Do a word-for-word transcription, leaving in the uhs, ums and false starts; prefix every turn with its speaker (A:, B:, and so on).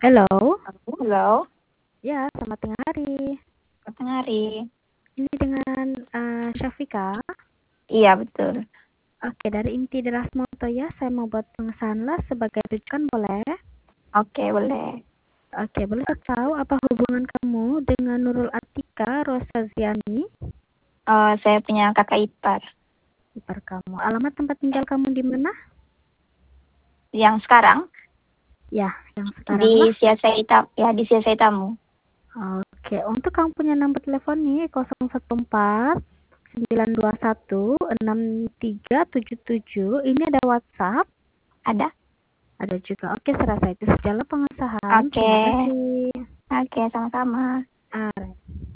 A: Halo.
B: Halo.
A: Ya, selamat tengah hari.
B: Selamat tengah hari.
A: Ini dengan uh, Syafika.
B: Iya, betul.
A: Oke, dari Inti Deras Moto ya, saya mau buat pengesahan las sebagai rujukan, boleh?
B: Oke, boleh.
A: Oke, boleh saya tahu apa hubungan kamu dengan Nurul Atika Rosaziani?
B: Uh, saya punya kakak ipar.
A: Ipar kamu. Alamat tempat tinggal kamu di mana?
B: Yang sekarang?
A: Ya, yang sekarang
B: Di
A: lah.
B: Siasai Tamu. Ya, di Siasai Tamu.
A: Oke, untuk kamu punya nomor telepon nih nol satu empat sembilan dua satu enam tiga tujuh tujuh. Ini ada WhatsApp?
B: Ada?
A: Ada juga. Oke, saya rasa itu sajalah pengesahan.
B: Oke.
A: Terima kasih.
B: Oke, sama-sama.
A: Ah,